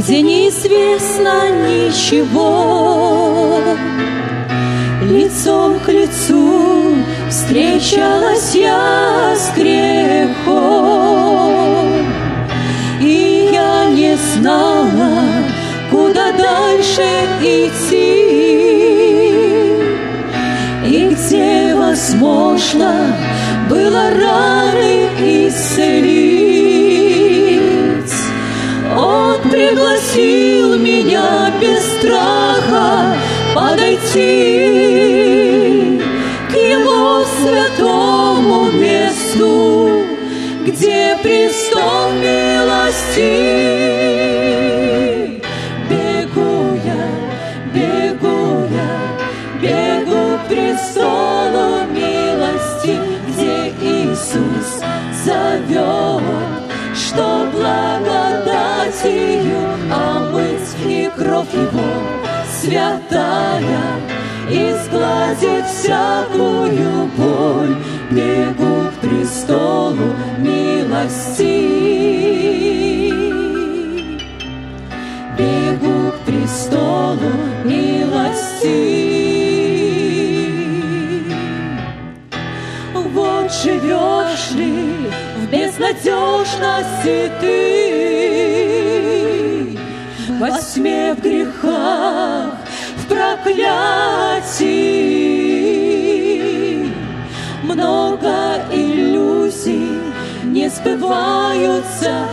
где неизвестно ничего. Лицом к лицу встречалась я с грехом, и я не знала, куда дальше идти, и где возможно было раны исцелить. Он пригласил меня без страха подойти к Его святому месту, где престол милости. Бегу к престолу милости, где Иисус зовет, что благодатью омыть, и кровь Его святая изгладит всякую боль. Бегу к престолу милости, бегу к престолу милости. Вот живешь ли в безнадежности ты, во тьме, в грехах, в проклятии. Много иллюзий, не сбываются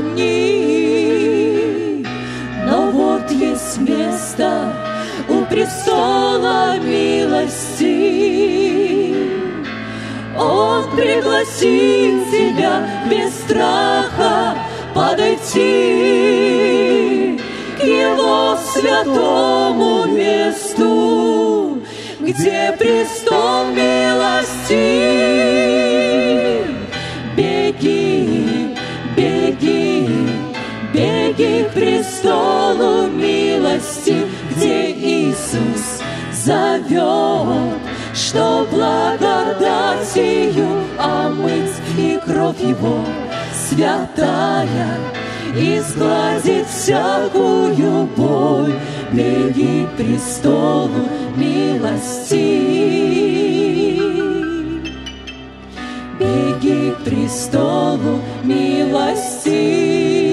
они, но вот есть место у престола милости. Он пригласит тебя без страха подойти к Его святому месту, где престол милости. Беги к престолу милости, где Иисус зовет, что благодатью омыть, и кровь Его святая изгладит всякую боль. Беги к престолу милости, беги к престолу милости.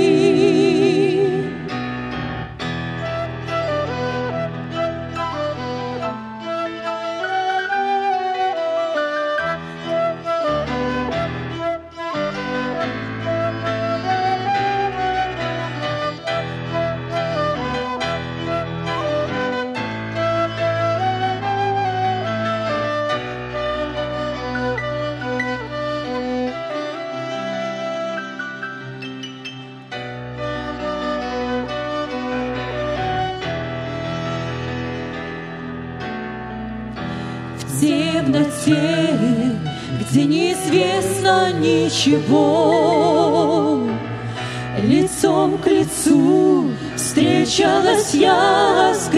В темноте, где неизвестно ничего, лицом к лицу встречалась я с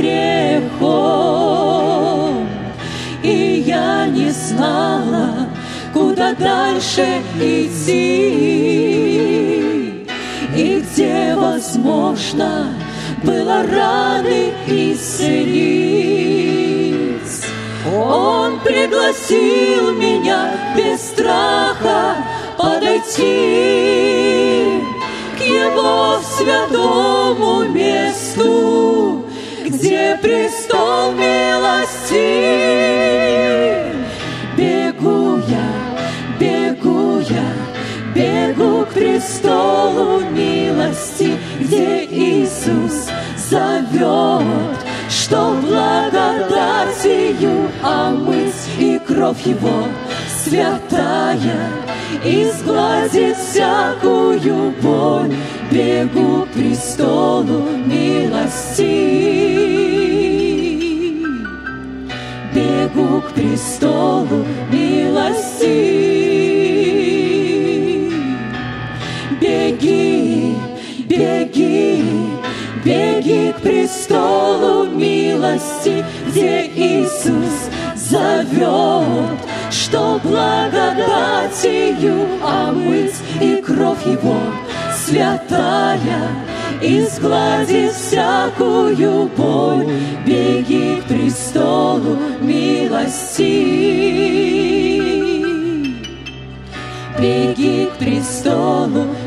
грехом, и я не знала, куда дальше идти, и где возможно было раны исцелить. Он пригласил меня без страха подойти к Его святому месту, где престол милости. Бегу к престолу милости, где Иисус зовет, что благодатью омыть, и кровь Его святая изгладит всякую боль. Бегу к престолу милости, бегу к престолу милости. Беги к престолу милости, где Иисус зовет, что благодатью омыть, и кровь Его святая и сгладит всякую боль. Беги к престолу милости, беги к престолу